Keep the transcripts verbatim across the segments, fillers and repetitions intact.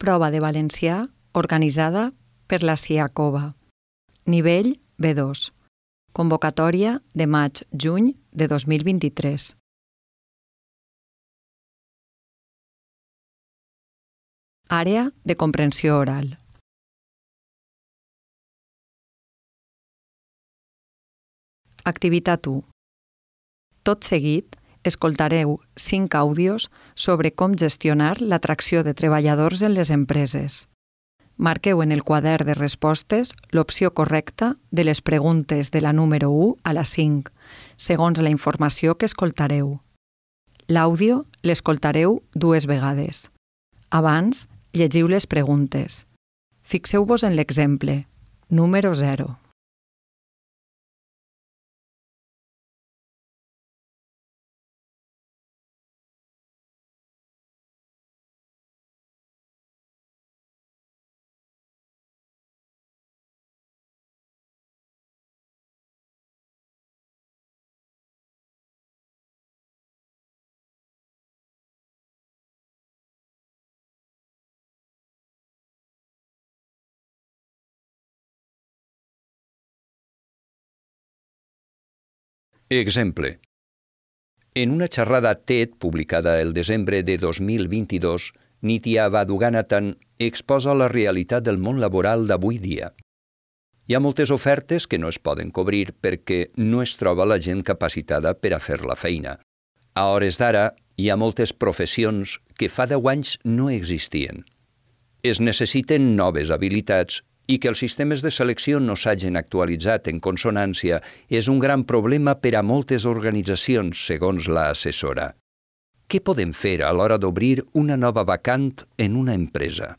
Prova de valencià organitzada per la CIACOVA. Nivell B dos. Convocatòria de maig-juny de dos mil vint-i-tres. Àrea de comprensió oral. Activitat u. Tot seguit, escoltareu cinc àudios sobre com gestionar l'atracció de treballadors en les empreses. Marqueu en el quadern de respostes l'opció correcta de les preguntes de la número u a la cinc, segons la informació que escoltareu. L'àudio l'escoltareu dues vegades. Abans, llegiu les preguntes. Fixeu-vos en l'exemple, número zero. Exemple. En una xerrada TED publicada el desembre de dos mil vint-i-dos, Nitya Vaduganathan exposa la realitat del món laboral d'avui dia. Hi ha moltes ofertes que no es poden cobrir perquè no es troba la gent capacitada per a fer la feina. A hores d'ara, hi ha moltes professions que fa deu anys no existien. Es necessiten noves habilitats i que els sistemes de selecció no s'hagin actualitzat en consonància és un gran problema per a moltes organitzacions, segons la assessora. Què podem fer a l'hora d'obrir una nova vacant en una empresa?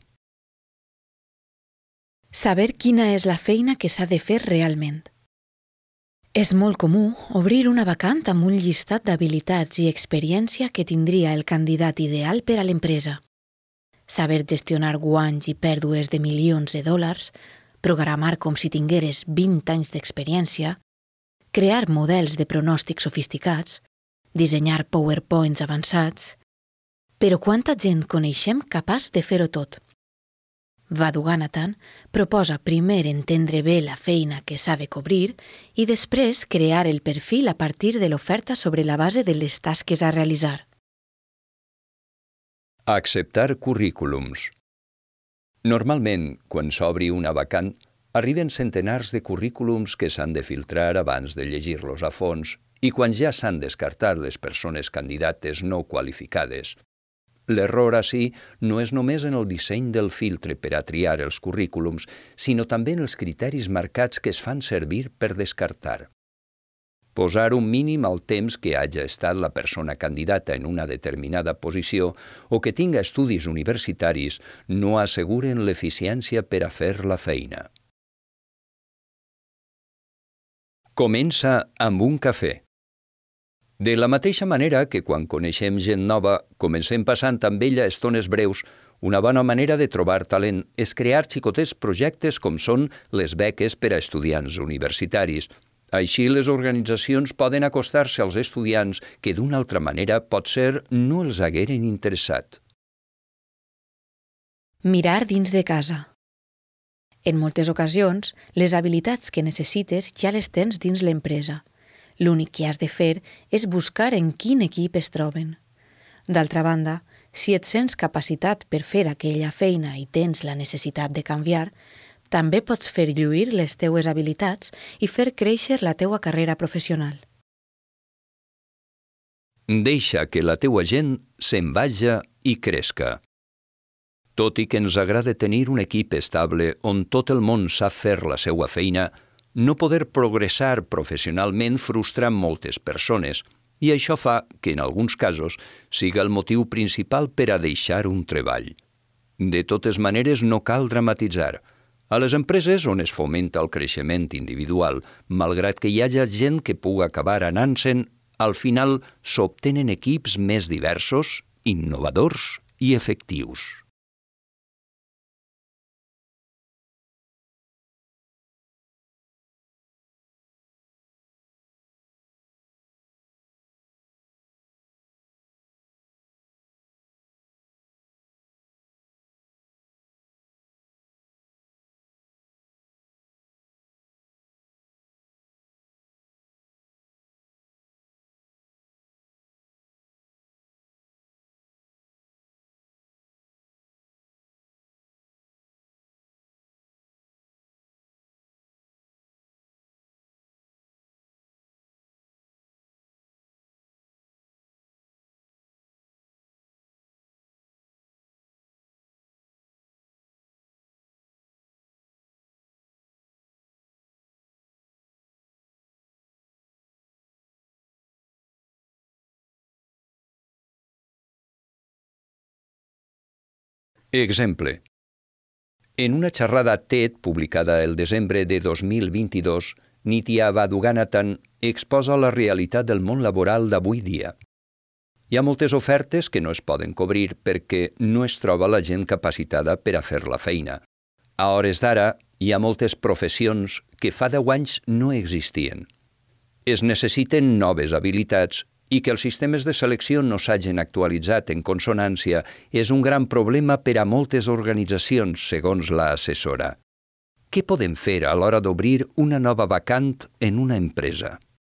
Saber quina és la feina que s'ha de fer realment. És molt comú obrir una vacant amb un llistat d'habilitats i experiència que tindria el candidat ideal per a l'empresa. Saber gestionar guanys i pèrdues de milions de dòlars, programar com si tingueres vint anys d'experiència, crear models de pronòstic sofisticats, dissenyar PowerPoints avançats... Però quanta gent coneixem capaç de fer-ho tot? Vaduganathan proposa primer entendre bé la feina que s'ha de cobrir i després crear el perfil a partir de l'oferta sobre la base de les tasques a realitzar. Acceptar currículums. Normalment, quan s'obri una vacant, arriben centenars de currículums que s'han de filtrar abans de llegir-los a fons i quan ja s'han descartat les persones candidates no qualificades. L'error ací no és només en el disseny del filtre per a triar els currículums, sinó també en els criteris marcats que es fan servir per descartar. Posar un mínim al temps que hagi estat la persona candidata en una determinada posició o que tinga estudis universitaris no asseguren l'eficiència per a fer la feina. Comença amb un cafè. De la mateixa manera que quan coneixem gent nova, comencem passant amb ella estones breus, una bona manera de trobar talent és crear xicotets projectes com són les beques per a estudiants universitaris. Així, les organitzacions poden acostar-se als estudiants que d'una altra manera potser no els hagueren interessat. Mirar dins de casa. En moltes ocasions, les habilitats que necessites ja les tens dins l'empresa. L'únic que has de fer és buscar en quin equip es troben. D'altra banda, si et sents capacitat per fer aquella feina i tens la necessitat de canviar, també pots fer lluir les teues habilitats i fer créixer la teua carrera professional. Deixa que la teua gent se'n vaja i cresca. Tot i que ens agrada tenir un equip estable on tot el món sap fer la seva feina, no poder progressar professionalment frustra moltes persones i això fa que, en alguns casos, siga el motiu principal per a deixar un treball. De totes maneres, no cal dramatitzar. A les empreses on es fomenta el creixement individual, malgrat que hi hagi gent que puga acabar anant-se'n, al final s'obtenen equips més diversos, innovadors i efectius. Exemple. En una xerrada TED publicada el desembre de dos mil vint-i-dos, Nitya Vaduganathan exposa la realitat del món laboral d'avui dia. Hi ha moltes ofertes que no es poden cobrir perquè no es troba la gent capacitada per a fer la feina. A hores d'ara, hi ha moltes professions que fa deu anys no existien. Es necessiten noves habilitats i que els sistemes de selecció no s'hagin actualitzat en consonància és un gran problema per a moltes organitzacions, segons la assessora. Què podem fer a l'hora d'obrir una nova vacant en una empresa?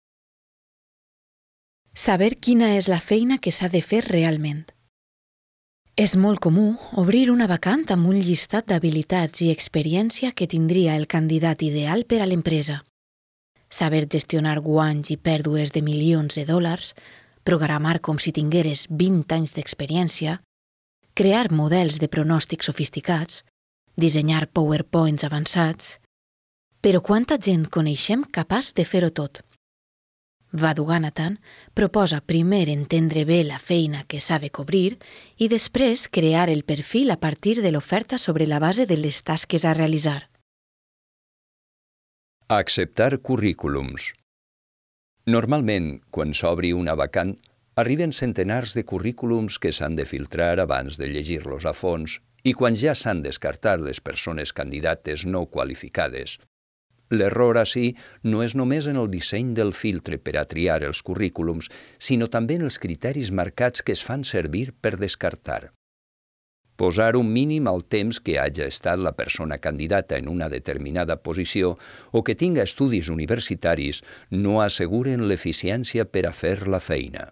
Saber quina és la feina que s'ha de fer realment. És molt comú obrir una vacant amb un llistat d'habilitats i experiència que tindria el candidat ideal per a l'empresa. Saber gestionar guanys i pèrdues de milions de dòlars, programar com si tingueres vint anys d'experiència, crear models de pronòstic sofisticats, dissenyar PowerPoints avançats... Però quanta gent coneixem capaç de fer-ho tot? Vaduganathan proposa primer entendre bé la feina que s'ha de cobrir i després crear el perfil a partir de l'oferta sobre la base de les tasques a realitzar. Acceptar currículums. Normalment, quan s'obri una vacant, arriben centenars de currículums que s'han de filtrar abans de llegir-los a fons i quan ja s'han descartat les persones candidates no qualificades. L'error ací no és només en el disseny del filtre per a triar els currículums, sinó també en els criteris marcats que es fan servir per descartar. Posar un mínim al temps que hagi estat la persona candidata en una determinada posició o que tinga estudis universitaris no asseguren l'eficiència per a fer la feina.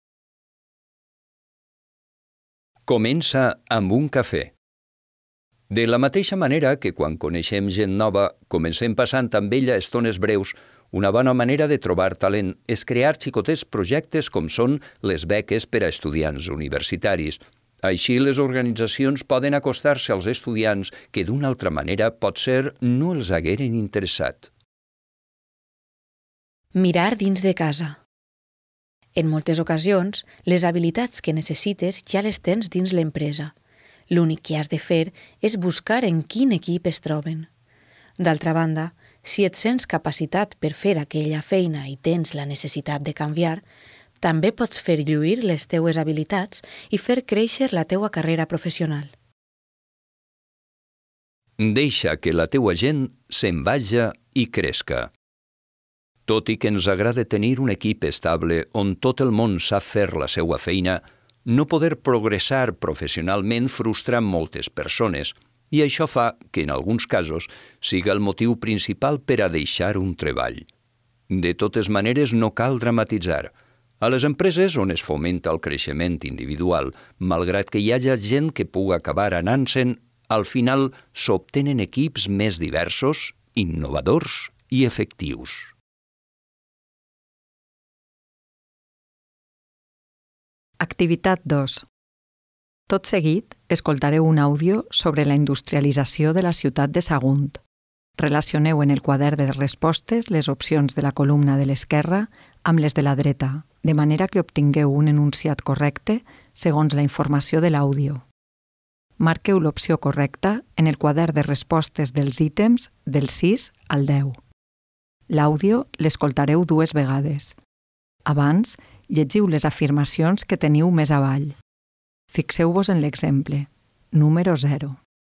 Comença amb un cafè. De la mateixa manera que quan coneixem gent nova, comencem passant amb ella estones breus, una bona manera de trobar talent és crear xicotets projectes com són les beques per a estudiants universitaris. Així, les organitzacions poden acostar-se als estudiants que d'una altra manera potser no els hagueren interessat. Mirar dins de casa. En moltes ocasions, les habilitats que necessites ja les tens dins l'empresa. L'únic que has de fer és buscar en quin equip es troben. D'altra banda, si et sents capacitat per fer aquella feina i tens la necessitat de canviar, també pots fer lluir les teues habilitats i fer créixer la teua carrera professional. Deixa que la teua gent se'n vaja i cresca. Tot i que ens agrada tenir un equip estable on tot el món sap fer la seva feina, no poder progressar professionalment frustra moltes persones i això fa que, en alguns casos, siga el motiu principal per a deixar un treball. De totes maneres, no cal dramatitzar. A les empreses on es fomenta el creixement individual, malgrat que hi hagi gent que pugui acabar anant-se'n, al final s'obtenen equips més diversos, innovadors i efectius. Activitat dos. Tot seguit, escoltareu un àudio sobre la industrialització de la ciutat de Sagunt. Relacioneu en el quadern de respostes les opcions de la columna de l'esquerra amb les de la dreta, de manera que obtingueu un enunciat correcte segons la informació de l'àudio. Marqueu l'opció correcta en el quadern de respostes dels ítems del sis al deu. L'àudio l'escoltareu dues vegades. Abans, llegiu les afirmacions que teniu més avall. Fixeu-vos en l'exemple, número zero.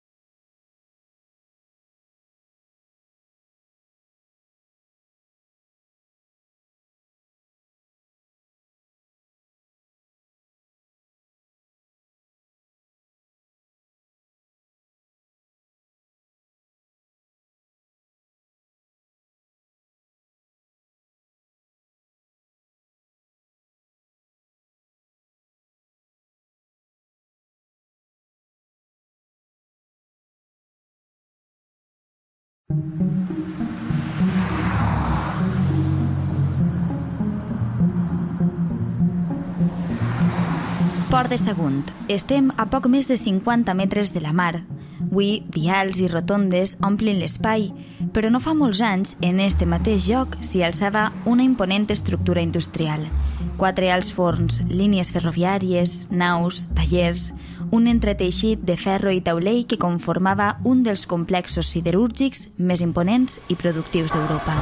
Port de Sagunt. Estem a poc més de cinquanta metres de la mar. Avui, vials i rotondes omplin l'espai, però no fa molts anys, en este mateix lloc s'hi alçava una imponent estructura industrial. Quatre alts forns, línies ferroviàries, naus, tallers, un entreteixit de ferro i taulell que conformava un dels complexos siderúrgics més imponents i productius d'Europa.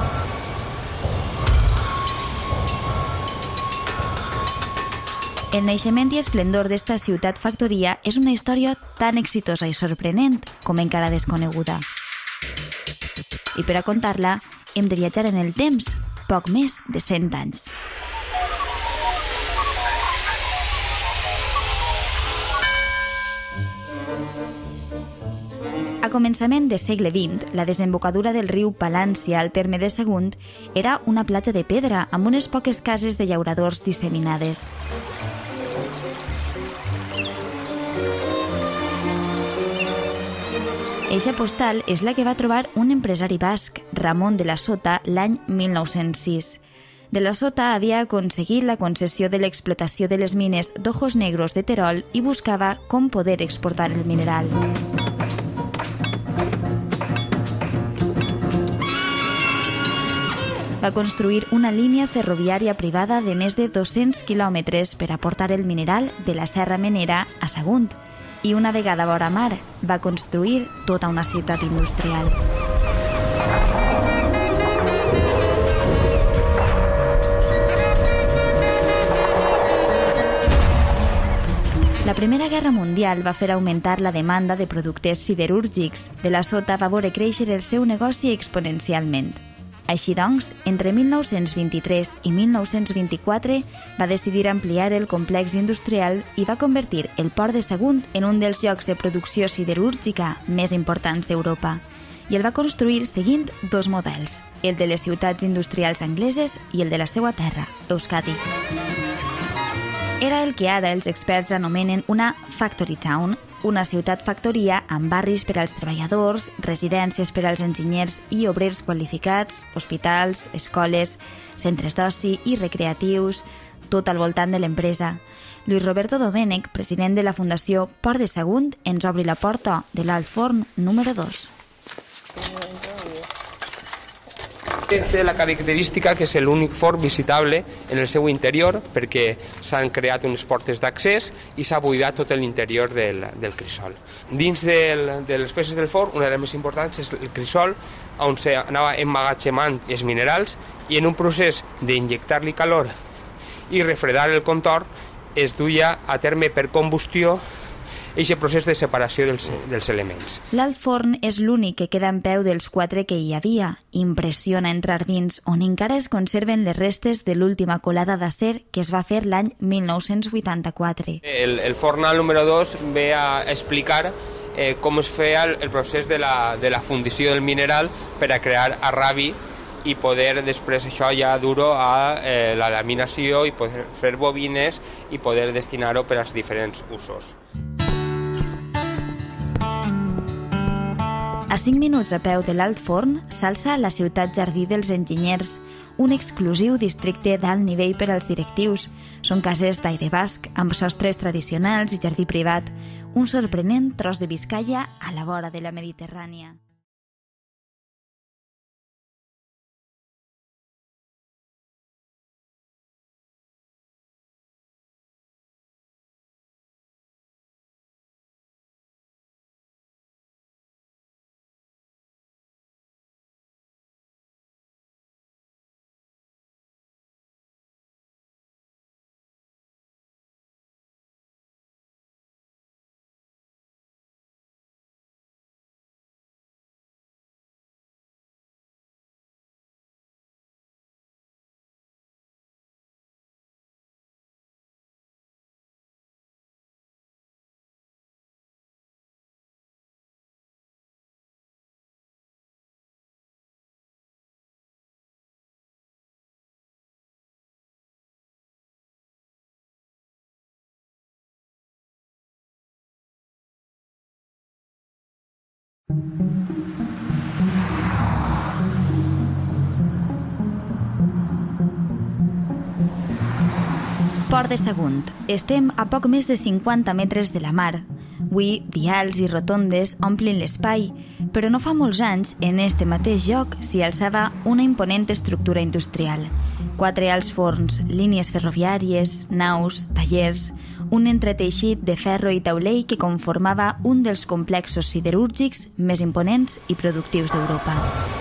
El naixement i esplendor d'esta ciutat-factoria és una història tan exitosa i sorprenent com encara desconeguda. I per a contar-la, hem de viatjar en el temps, poc més de cent anys. A començament del segle vint, la desembocadura del riu Palància al terme de Sagunt era una platja de pedra amb unes poques cases de llauradors disseminades. Eixa postal és la que va trobar un empresari basc, Ramon de la Sota, l'any mil nou-cents sis. De la Sota havia aconseguit la concessió de l'explotació de les mines d'Ojos Negros de Terol i buscava com poder exportar el mineral. Va construir una línia ferroviària privada de més de dos-cents quilòmetres per a portar el mineral de la Serra Menera a Sagunt i una vegada vora mar va construir tota una ciutat industrial. La Primera Guerra Mundial va fer augmentar la demanda de productes siderúrgics. De la Sota va veure créixer el seu negoci exponencialment. Així doncs, entre mil nou-cents vint-i-tres i mil nou-cents vint-i-quatre va decidir ampliar el complex industrial i va convertir el port de Sagunt en un dels llocs de producció siderúrgica més importants d'Europa. I el va construir seguint dos models, el de les ciutats industrials angleses i el de la seva terra, Euskadi. Era el que ara els experts anomenen una factory town, una ciutat-factoria amb barris per als treballadors, residències per als enginyers i obrers qualificats, hospitals, escoles, centres d'oci i recreatius, tot al voltant de l'empresa. Luis Roberto Domènech, president de la Fundació Port de Sagunt, ens obri la porta de l'Alt Forn número dos. Té la característica que és l'únic forn visitable en el seu interior perquè s'han creat unes portes d'accés i s'ha buidat tot l'interior del, del crisol. Dins del, de les peces del forn, una de les més importants és el crisol, on s'anava emmagatzemant els minerals i en un procés d'injectar-li calor i refredar el contorn es duia a terme per combustió aquest procés de separació dels, dels elements. L'Alt Forn és l'únic que queda en peu dels quatre que hi havia. Impressiona entrar dins, on encara es conserven les restes de l'última colada d'acer que es va fer l'any mil nou-cents vuitanta-quatre. El, el forn número dos ve a explicar eh, com es feia el, el procés de la, de la fundició del mineral per a crear arrabi i poder després això ja dur-ho a eh, la laminació i poder fer bobines i poder destinar-ho per als diferents usos. A cinc minuts a peu de l'Alt Forn s'alça la ciutat Jardí dels Enginyers, un exclusiu districte d'alt nivell per als directius. Són cases d'aire basc, amb sostres tradicionals i jardí privat, un sorprenent tros de Biscaia a la vora de la Mediterrània. Port de Sagunt. Estem a poc més de cinquanta metres de la mar. Avui, vials i rotondes omplin l'espai, però no fa molts anys, en este mateix lloc s'hi alçava una imponent estructura industrial. Quatre alts forns, línies ferroviàries, naus, tallers, un entreteixit de ferro i taulell que conformava un dels complexos siderúrgics més imponents i productius d'Europa.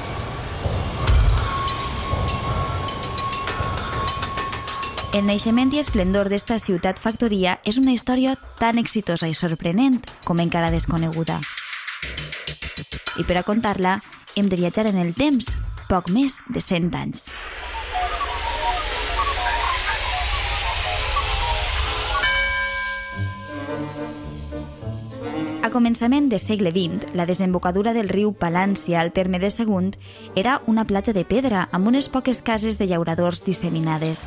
El naixement i esplendor d'esta ciutat-factoria és una història tan exitosa i sorprenent com encara desconeguda. I per a contar-la, hem de viatjar en el temps, poc més de cent anys. A començament del segle vint, la desembocadura del riu Palància al terme de Sagunt era una platja de pedra amb unes poques cases de llauradors disseminades.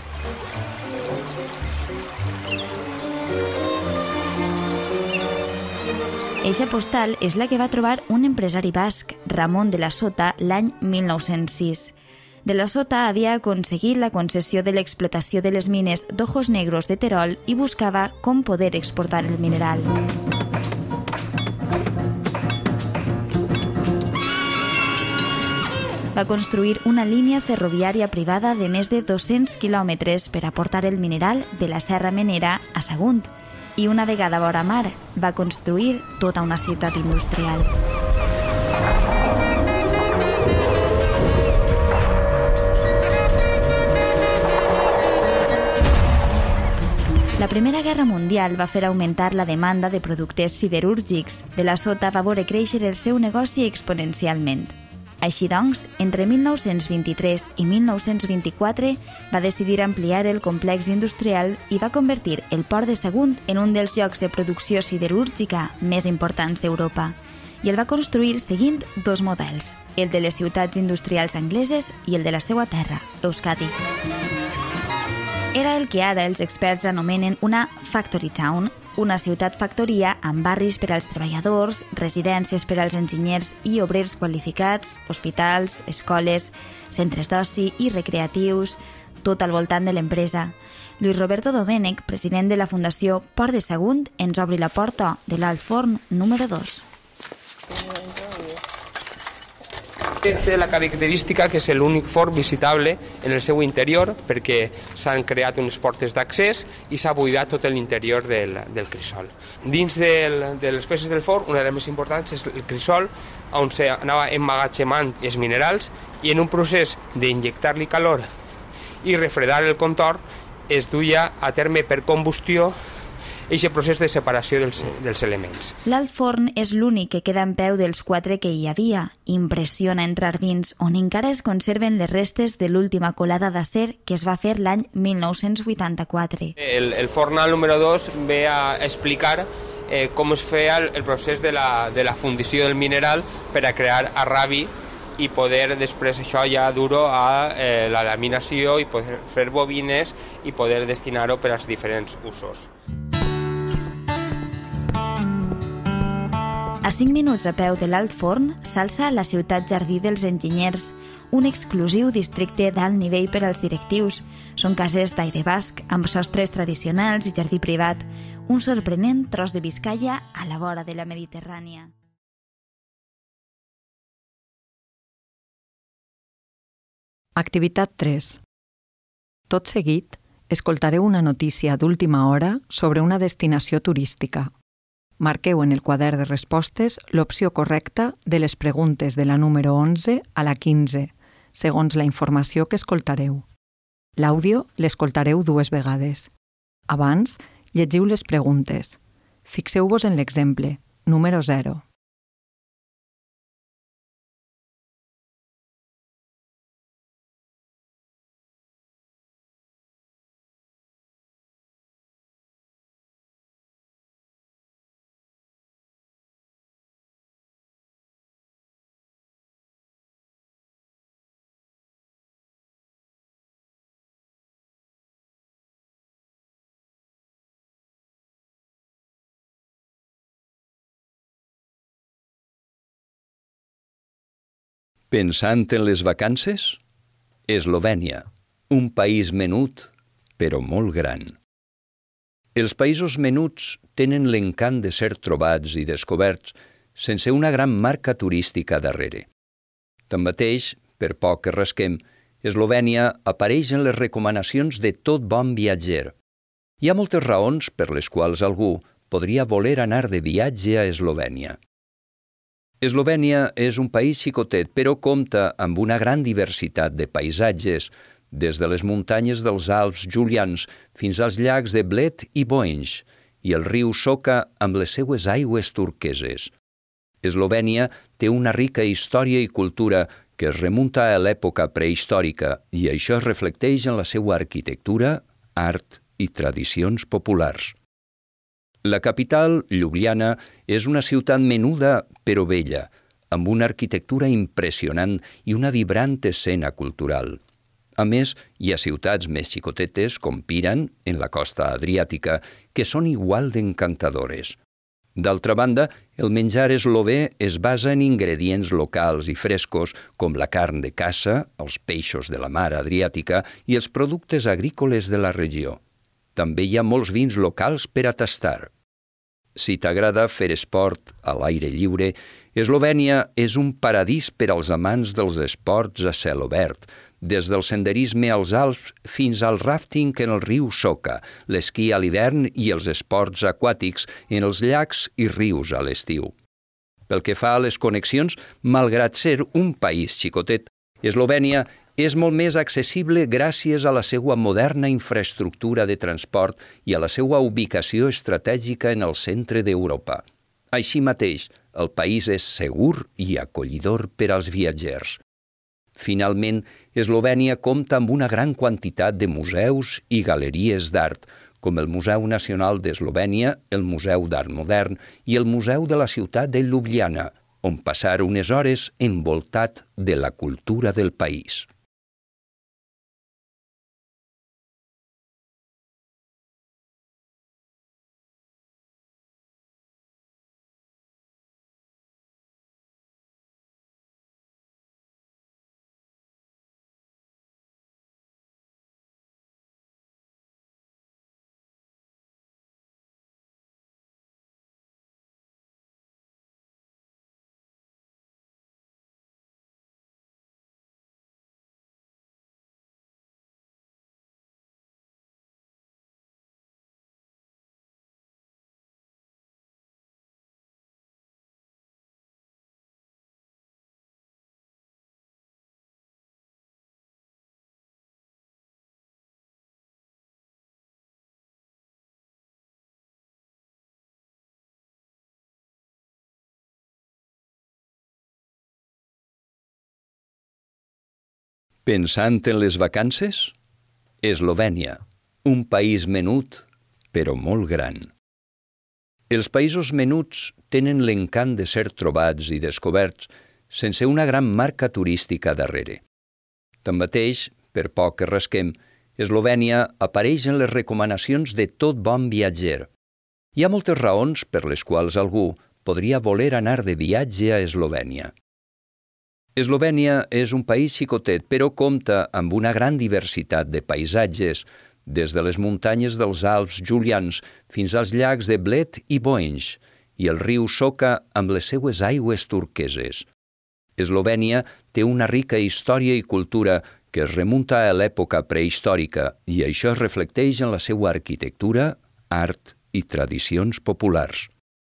Eixa postal és la que va trobar un empresari basc, Ramon de la Sota, l'any mil nou-cents sis. De la Sota havia aconseguit la concessió de l'explotació de les mines d'Ojos Negros de Terol i buscava com poder exportar el mineral. Va construir una línia ferroviària privada de més de dos-cents quilòmetres per a portar el mineral de la Serra Menera a Sagunt i una vegada vora mar va construir tota una ciutat industrial. La Primera Guerra Mundial va fer augmentar la demanda de productes siderúrgics. De la Sota va veure créixer el seu negoci exponencialment. Així doncs, entre mil nou-cents vint-i-tres i mil nou-cents vint-i-quatre va decidir ampliar el complex industrial i va convertir el port de Sagunt en un dels llocs de producció siderúrgica més importants d'Europa. I el va construir seguint dos models, el de les ciutats industrials angleses i el de la seva terra, Euskadi. Era el que ara els experts anomenen una factory town, una ciutat-factoria amb barris per als treballadors, residències per als enginyers i obrers qualificats, hospitals, escoles, centres d'oci i recreatius, tot al voltant de l'empresa. Luis Roberto Domènech, president de la Fundació Port de Sagunt, ens obri la porta de l'alt forn número dos. Té la característica que és l'únic forn visitable en el seu interior perquè s'han creat unes portes d'accés i s'ha buidat tot l'interior del, del crisol. Dins del, de les peces del forn, una de les més importants és el crisol, on s'anava emmagatzemant els minerals i en un procés d'injectar-li calor i refredar el contorn es duia a terme per combustió aquest procés de separació dels, dels elements. L'alt forn és l'únic que queda en peu dels quatre que hi havia. Impressiona entrar dins, on encara es conserven les restes de l'última colada d'acer que es va fer l'any mil nou-cents vuitanta-quatre. El, el fornal número dos ve a explicar eh, com es feia el, el procés de la, de la fundició del mineral per a crear arrabi i poder després això ja dur-ho a eh, la laminació i poder fer bobines i poder destinar-ho per als diferents usos. A cinc minuts a peu de l'alt forn s'alça la ciutat Jardí dels Enginyers, un exclusiu districte d'alt nivell per als directius. Són cases d'aire basc, amb sostres tradicionals i jardí privat, un sorprenent tros de Biscaia a la vora de la Mediterrània. Activitat tres. Tot seguit, escoltareu una notícia d'última hora sobre una destinació turística. Marqueu en el quadern de respostes l'opció correcta de les preguntes de la número onze a la quinze, segons la informació que escoltareu. L'àudio l'escoltareu dues vegades. Abans, llegiu les preguntes. Fixeu-vos en l'exemple, número zero. Pensant en les vacances? Eslovènia, un país menut, però molt gran. Els països menuts tenen l'encant de ser trobats i descoberts sense una gran marca turística darrere. Tanmateix, per poc que rasquem, Eslovènia apareix en les recomanacions de tot bon viatger. Hi ha moltes raons per les quals algú podria voler anar de viatge a Eslovènia. Eslovènia és un país xicotet, però compta amb una gran diversitat de paisatges, des de les muntanyes dels Alps Julians fins als llacs de Bled i Boenj, i el riu Soca amb les seues aigües turqueses. Eslovènia té una rica història i cultura que es remunta a l'època prehistòrica i això es reflecteix en la seva arquitectura, art i tradicions populars. La capital, Ljubljana, és una ciutat menuda però bella, amb una arquitectura impressionant i una vibrant escena cultural. A més, hi ha ciutats més xicotetes com Piran, en la costa adriàtica, que són igual d'encantadores. D'altra banda, el menjar eslové es basa en ingredients locals i frescos com la carn de caça, els peixos de la mar Adriàtica i els productes agrícoles de la regió. També hi ha molts vins locals per a tastar. Si t'agrada fer esport a l'aire lliure, Eslovènia és un paradís per als amants dels esports a cel obert, des del senderisme als Alps fins al rafting en el riu Soca, l'esquí a l'hivern i els esports aquàtics en els llacs i rius a l'estiu. Pel que fa a les connexions, malgrat ser un país xicotet, Eslovènia és molt més accessible gràcies a la seva moderna infraestructura de transport i a la seva ubicació estratègica en el centre d'Europa. Així mateix, el país és segur i acollidor per als viatgers. Finalment, Eslovènia compta amb una gran quantitat de museus i galeries d'art, com el Museu Nacional d'Eslovènia, el Museu d'Art Modern i el Museu de la ciutat de Ljubljana, on passar unes hores envoltat de la cultura del país. Pensant en les vacances? Eslovènia, un país menut, però molt gran. Els països menuts tenen l'encant de ser trobats i descoberts sense una gran marca turística darrere. Tanmateix, per poc que rasquem, Eslovènia apareix en les recomanacions de tot bon viatger. Hi ha moltes raons per les quals algú podria voler anar de viatge a Eslovènia. Eslovènia és un país xicotet, però compta amb una gran diversitat de paisatges, des de les muntanyes dels Alps Julians fins als llacs de Bled i Boenj, i el riu Soca amb les seues aigües turqueses. Eslovènia té una rica història i cultura que es remunta a l'època prehistòrica i això es reflecteix en la seva arquitectura, art i tradicions populars.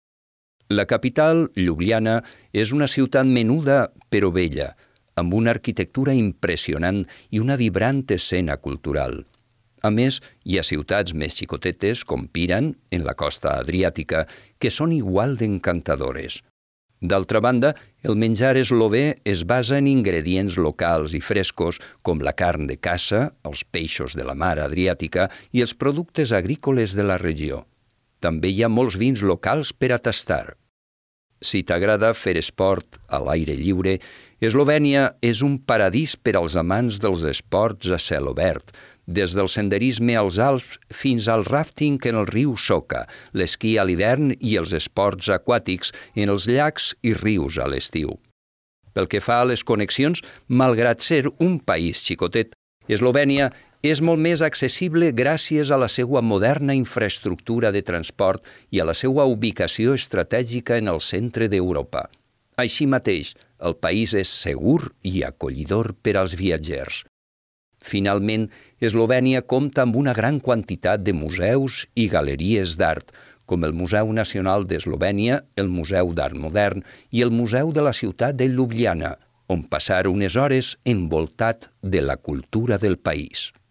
La capital, Ljubljana, és una ciutat menuda però bella, amb una arquitectura impressionant i una vibrant escena cultural. A més, hi ha ciutats més xicotetes com Piran, en la costa adriàtica, que són igual d'encantadores. D'altra banda, el menjar eslové es basa en ingredients locals i frescos com la carn de caça, els peixos de la mar Adriàtica i els productes agrícoles de la regió. També hi ha molts vins locals per a tastar. Si t'agrada fer esport a l'aire lliure, Eslovènia és un paradís per als amants dels esports a cel obert, des del senderisme als Alps fins al rafting en el riu Soca, l'esquí a l'hivern i els esports aquàtics en els llacs i rius a l'estiu. Pel que fa a les connexions, malgrat ser un país xicotet, Eslovènia és molt més accessible gràcies a la seva moderna infraestructura de transport i a la seva ubicació estratègica en el centre d'Europa. Així mateix, el país és segur i acollidor per als viatgers. Finalment, Eslovènia compta amb una gran quantitat de museus i galeries d'art, com el Museu Nacional d'Eslovènia, el Museu d'Art Modern i el Museu de la ciutat de Ljubljana, on passar unes hores envoltat de la cultura del país.